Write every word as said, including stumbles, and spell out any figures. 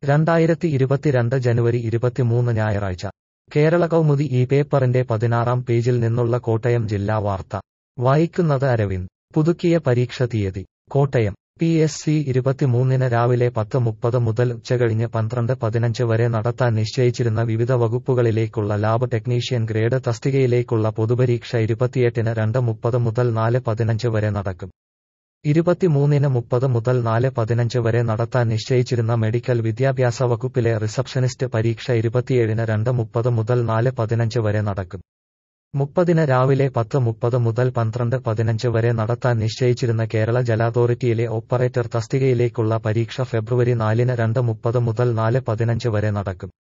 രണ്ടായിരത്തി ഇരുപത്തിരണ്ട് ജനുവരി ഇരുപത്തിമൂന്ന് ഞായറാഴ്ച കേരള കൗമുദി ഈ പേപ്പറിന്റെ പതിനാറാം പേജിൽ നിന്നുള്ള കോട്ടയം ജില്ലാ വാർത്ത വായിക്കുന്നത് അരവിന്ദ്. പുതുക്കിയ പരീക്ഷ തീയതി. കോട്ടയം. പി എസ് സി ഇരുപത്തിമൂന്നിന് രാവിലെ പത്ത് മുപ്പത് മുതൽ ഉച്ചകഴിഞ്ഞ് പന്ത്രണ്ട് പതിനഞ്ച് വരെ നടത്താൻ നിശ്ചയിച്ചിരുന്ന വിവിധ വകുപ്പുകളിലേക്കുള്ള ലാബ് ടെക്നീഷ്യൻ ഗ്രേഡ് തസ്തികയിലേക്കുള്ള പൊതുപരീക്ഷ ഇരുപത്തിയെട്ടിന് രണ്ട് മുപ്പത് മുതൽ നാല് പതിനഞ്ച് വരെ നടക്കും. ഇരുപത്തിമൂന്നിന് മുപ്പത് മുതൽ നാല് പതിനഞ്ച് വരെ നടത്താൻ നിശ്ചയിച്ചിരുന്ന മെഡിക്കൽ വിദ്യാഭ്യാസ വകുപ്പിലെ റിസപ്ഷനിസ്റ്റ് പരീക്ഷ ഇരുപത്തിയേഴിന് രണ്ട് മുപ്പത് മുതൽ നാല് പതിനഞ്ച് വരെ നടക്കും. മുപ്പതിന് രാവിലെ പത്ത് മുപ്പത് മുതൽ പന്ത്രണ്ട് പതിനഞ്ച് വരെ നടത്താൻ നിശ്ചയിച്ചിരുന്ന കേരള ജല അതോറിറ്റിയിലെ ഓപ്പറേറ്റർ തസ്തികയിലേക്കുള്ള പരീക്ഷ ഫെബ്രുവരി നാലിന് രണ്ട് മുപ്പത് മുതൽ നാല് പതിനഞ്ച് വരെ നടക്കും.